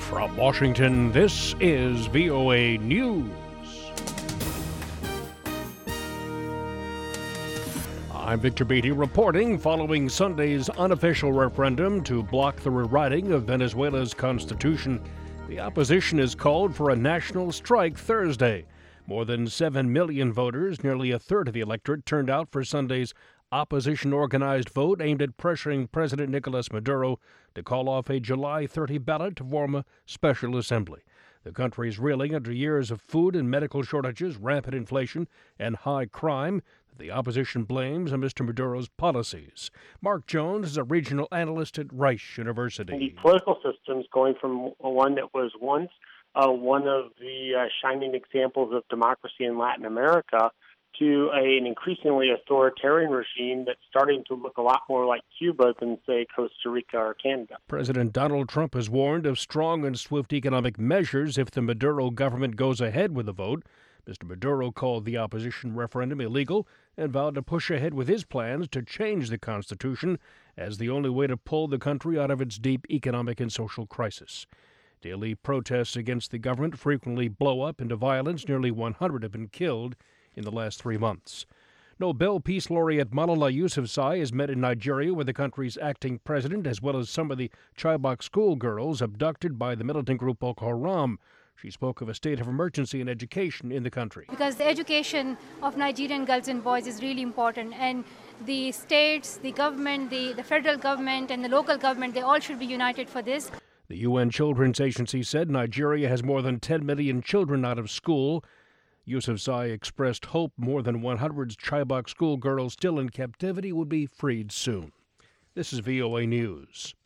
From Washington, this is VOA News. I'm Victor Beatty reporting following Sunday's unofficial referendum to block the rewriting of Venezuela's constitution. The opposition has called for a national strike Thursday. More than 7 million voters, nearly a third of the electorate, turned out for Sunday's opposition-organized vote aimed at pressuring President Nicolas Maduro to call off a July 30 ballot to form a special assembly. The country is reeling under years of food and medical shortages, rampant inflation, and high crime that the opposition blames on Mr. Maduro's policies. Mark Jones is a regional analyst at Rice University. The political system's going from one that was once one of the shining examples of democracy in Latin America to an increasingly authoritarian regime that's starting to look a lot more like Cuba than, say, Costa Rica or Canada. President Donald Trump has warned of strong and swift economic measures if the Maduro government goes ahead with the vote. Mr. Maduro called the opposition referendum illegal and vowed to push ahead with his plans to change the Constitution as the only way to pull the country out of its deep economic and social crisis. Daily protests against the government frequently blow up into violence. Nearly 100 have been killed in the last 3 months. Nobel Peace Laureate Malala Yousafzai has met in Nigeria with the country's acting president, as well as some of the Chibok schoolgirls abducted by the militant group Boko Haram. She spoke of a state of emergency in education in the country. Because the education of Nigerian girls and boys is really important, and the states, the government, the federal government, and the local government, they all should be united for this. The UN Children's Agency said Nigeria has more than 10 million children out of school. Yousafzai expressed hope more than 100 Chibok schoolgirls still in captivity would be freed soon. This is VOA News.